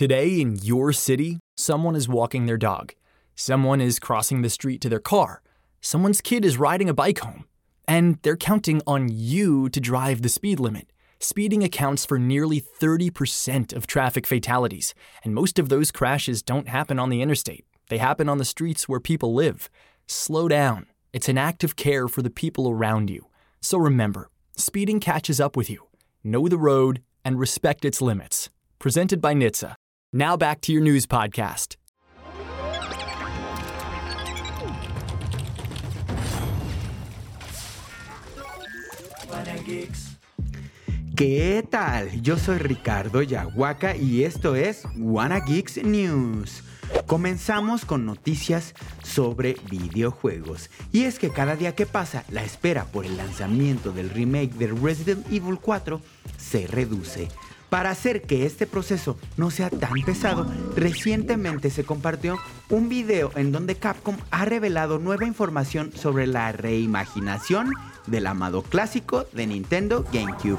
Today in your city, someone is walking their dog. Someone is crossing the street to their car. Someone's kid is riding a bike home. And they're counting on you to drive the speed limit. Speeding accounts for nearly 30% of traffic fatalities, and most of those crashes don't happen on the interstate. They happen on the streets where people live. Slow down. It's an act of care for the people around you. So remember, speeding catches up with you. Know the road and respect its limits. Presented by NHTSA. Now back to your news podcast. ¿Qué tal? Yo soy Ricardo Yahuaca y esto es Wanna Geeks News. Comenzamos con noticias sobre videojuegos. Y es que cada día que pasa, la espera por el lanzamiento del remake de Resident Evil 4 se reduce. Para hacer que este proceso no sea tan pesado, recientemente se compartió un video en donde Capcom ha revelado nueva información sobre la reimaginación del amado clásico de Nintendo GameCube.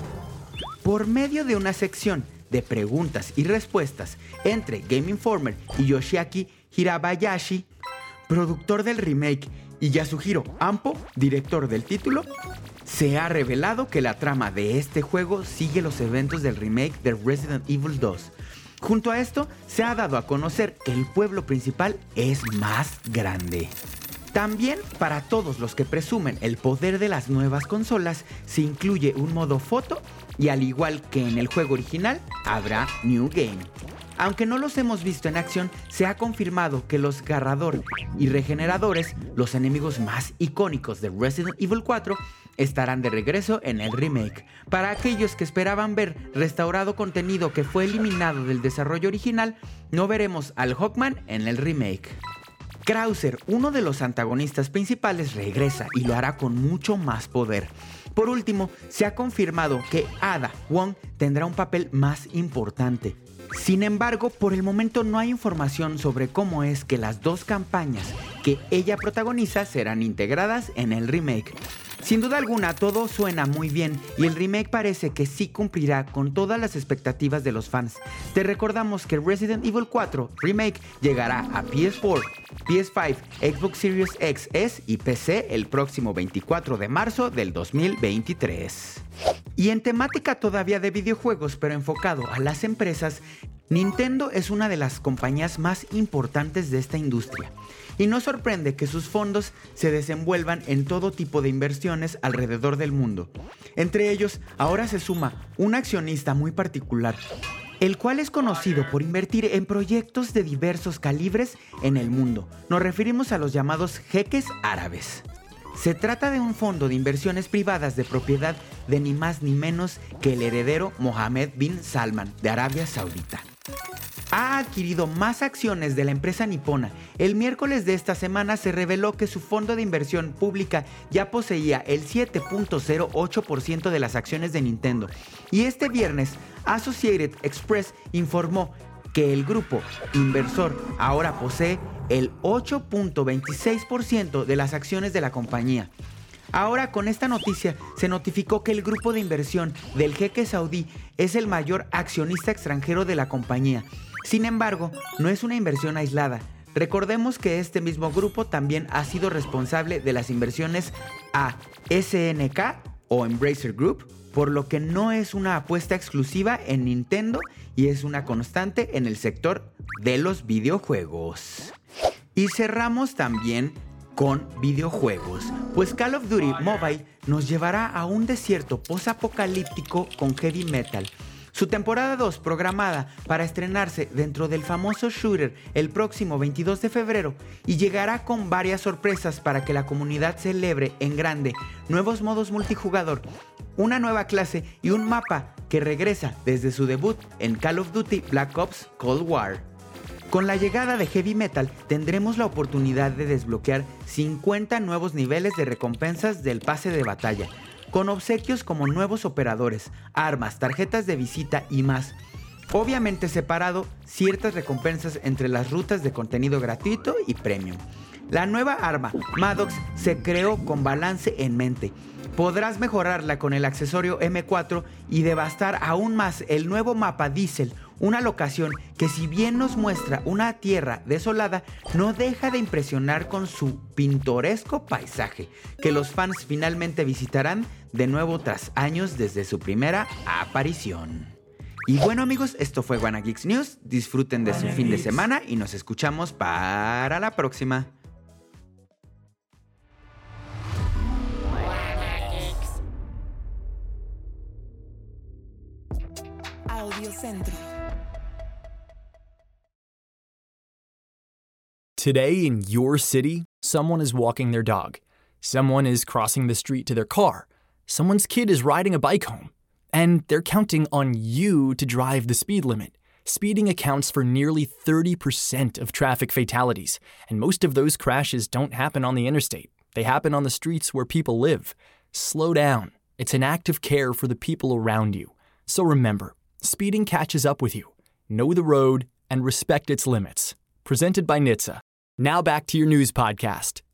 Por medio de una sección de preguntas y respuestas entre Game Informer y Yoshiaki Hirabayashi, productor del remake, y Yasuhiro Ampo, director del título, se ha revelado que la trama de este juego sigue los eventos del remake de Resident Evil 2. Junto a esto, se ha dado a conocer que el pueblo principal es más grande. También, para todos los que presumen el poder de las nuevas consolas, se incluye un modo foto y, al igual que en el juego original, habrá New Game. Aunque no los hemos visto en acción, se ha confirmado que los Garrador y Regeneradores, los enemigos más icónicos de Resident Evil 4, estarán de regreso en el remake. Para aquellos que esperaban ver restaurado contenido que fue eliminado del desarrollo original, no veremos al Hawkman en el remake. Krauser, uno de los antagonistas principales, regresa y lo hará con mucho más poder. Por último, se ha confirmado que Ada Wong tendrá un papel más importante. Sin embargo, por el momento no hay información sobre cómo es que las dos campañas que ella protagoniza serán integradas en el remake. Sin duda alguna, todo suena muy bien y el remake parece que sí cumplirá con todas las expectativas de los fans. Te recordamos que Resident Evil 4 Remake llegará a PS4, PS5, Xbox Series X, S y PC el próximo 24 de marzo del 2023. Y en temática todavía de videojuegos, pero enfocado a las empresas, Nintendo es una de las compañías más importantes de esta industria. Y no sorprende que sus fondos se desenvuelvan en todo tipo de inversiones alrededor del mundo. Entre ellos, ahora se suma un accionista muy particular, el cual es conocido por invertir en proyectos de diversos calibres en el mundo. Nos referimos a los llamados jeques árabes. Se trata de un fondo de inversiones privadas de propiedad de ni más ni menos que el heredero Mohammed bin Salman de Arabia Saudita. Ha adquirido más acciones de la empresa nipona. El miércoles de esta semana se reveló que su fondo de inversión pública ya poseía el 7.08% de las acciones de Nintendo. Y este viernes, Associated Express informó que el grupo inversor ahora posee el 8.26% de las acciones de la compañía. Ahora, con esta noticia, se notificó que el grupo de inversión del jeque saudí es el mayor accionista extranjero de la compañía. Sin embargo, no es una inversión aislada. Recordemos que este mismo grupo también ha sido responsable de las inversiones a SNK o Embracer Group, por lo que no es una apuesta exclusiva en Nintendo y es una constante en el sector de los videojuegos. Y cerramos también con videojuegos, pues Call of Duty Mobile nos llevará a un desierto post-apocalíptico con heavy metal. Su temporada 2, programada para estrenarse dentro del famoso shooter el próximo 22 de febrero, y llegará con varias sorpresas para que la comunidad celebre en grande nuevos modos multijugador, una nueva clase y un mapa que regresa desde su debut en Call of Duty Black Ops Cold War. Con la llegada de Heavy Metal tendremos la oportunidad de desbloquear 50 nuevos niveles de recompensas del pase de batalla, con obsequios como nuevos operadores, armas, tarjetas de visita y más. Obviamente separado ciertas recompensas entre las rutas de contenido gratuito y premium. La nueva arma, Maddox, se creó con balance en mente. Podrás mejorarla con el accesorio M4 y devastar aún más el nuevo mapa Diesel, Una locación que, si bien nos muestra una tierra desolada, no deja de impresionar con su pintoresco paisaje, que los fans finalmente visitarán de nuevo tras años desde su primera aparición. Y bueno, amigos, esto fue Wanna Geeks News. Disfruten de su fin de semana y nos escuchamos para la próxima. Audiocentro. Today in your city, someone is walking their dog. Someone is crossing the street to their car. Someone's kid is riding a bike home. And they're counting on you to drive the speed limit. Speeding accounts for nearly 30% of traffic fatalities, and most of those crashes don't happen on the interstate. They happen on the streets where people live. Slow down. It's an act of care for the people around you. So remember, speeding catches up with you. Know the road and respect its limits. Presented by NHTSA. Now back to your news podcast.